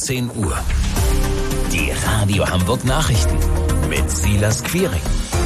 10 Uhr. Die Radio Hamburg Nachrichten mit Silas Quiring.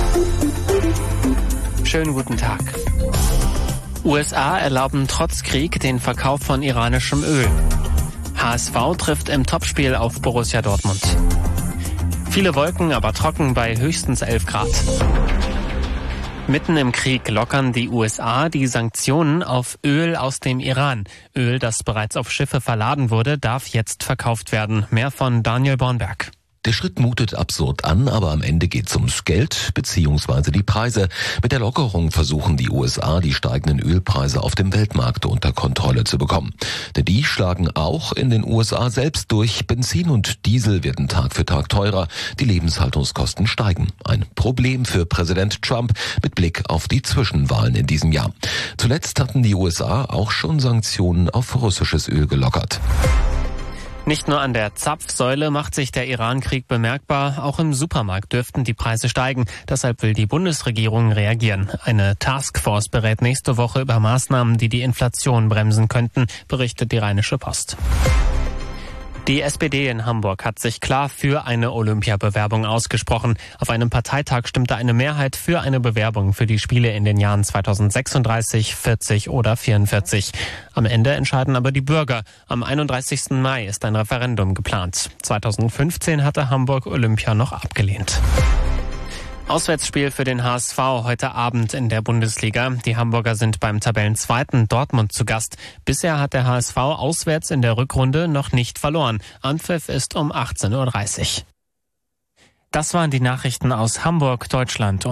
Schönen guten Tag. USA erlauben trotz Krieg den Verkauf von iranischem Öl. HSV trifft im Topspiel auf Borussia Dortmund. Viele Wolken, aber trocken bei höchstens 11 Grad. Mitten im Krieg lockern die USA die Sanktionen auf Öl aus dem Iran. Öl, das bereits auf Schiffe verladen wurde, darf jetzt verkauft werden. Mehr von Daniel Bornberg. Der Schritt mutet absurd an, aber am Ende geht's ums Geld bzw. die Preise. Mit der Lockerung versuchen die USA, die steigenden Ölpreise auf dem Weltmarkt unter Kontrolle zu bekommen. Denn die schlagen auch in den USA selbst durch. Benzin und Diesel werden Tag für Tag teurer. Die Lebenshaltungskosten steigen. Ein Problem für Präsident Trump mit Blick auf die Zwischenwahlen in diesem Jahr. Zuletzt hatten die USA auch schon Sanktionen auf russisches Öl gelockert. Nicht nur an der Zapfsäule macht sich der Iran-Krieg bemerkbar, auch im Supermarkt dürften die Preise steigen. Deshalb will die Bundesregierung reagieren. Eine Taskforce berät nächste Woche über Maßnahmen, die die Inflation bremsen könnten, berichtet die Rheinische Post. Die SPD in Hamburg hat sich klar für eine Olympiabewerbung ausgesprochen. Auf einem Parteitag stimmte eine Mehrheit für eine Bewerbung für die Spiele in den Jahren 2036, 40 oder 44. Am Ende entscheiden aber die Bürger. Am 31. Mai ist ein Referendum geplant. 2015 hatte Hamburg Olympia noch abgelehnt. Auswärtsspiel für den HSV heute Abend in der Bundesliga. Die Hamburger sind beim Tabellenzweiten Dortmund zu Gast. Bisher hat der HSV auswärts in der Rückrunde noch nicht verloren. Anpfiff ist um 18:30 Uhr. Das waren die Nachrichten aus Hamburg, Deutschland.